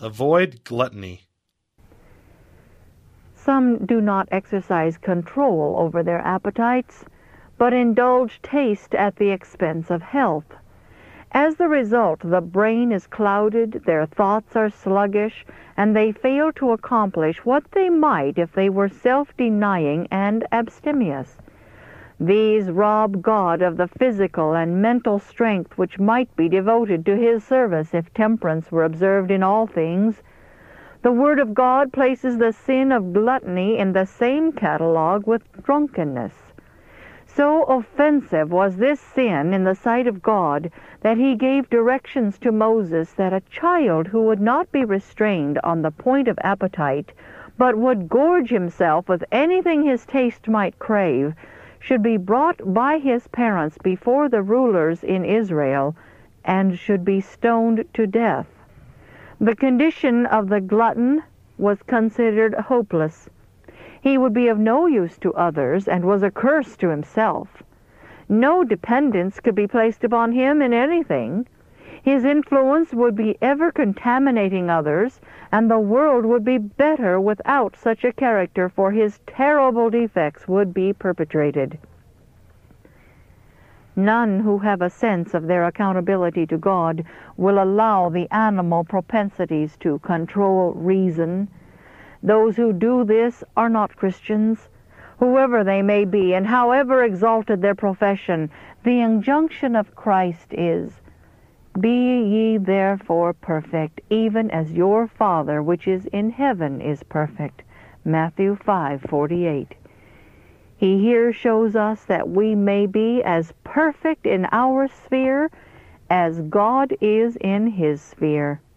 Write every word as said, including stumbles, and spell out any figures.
Avoid gluttony. Some do not exercise control over their appetites, but indulge taste at the expense of health. As the result, the brain is clouded, their thoughts are sluggish, and they fail to accomplish what they might if they were self-denying and abstemious. These rob God of the physical and mental strength which might be devoted to His service if temperance were observed in all things. The Word of God places the sin of gluttony in the same catalogue with drunkenness. So offensive was this sin in the sight of God that He gave directions to Moses that a child who would not be restrained on the point of appetite, but would gorge himself with anything his taste might crave, should be brought by his parents before the rulers in Israel, and should be stoned to death. The condition of the glutton was considered hopeless. He would be of no use to others, and was a curse to himself. No dependence could be placed upon him in anything. His influence would be ever contaminating others, and the world would be better without such a character, for his terrible defects would be perpetrated. None who have a sense of their accountability to God will allow the animal propensities to control reason. Those who do this are not Christians. Whoever they may be, and however exalted their profession, the injunction of Christ is, "Be ye therefore perfect, even as your Father which is in heaven is perfect." Matthew five forty-eight. He here shows us that we may be as perfect in our sphere as God is in His sphere.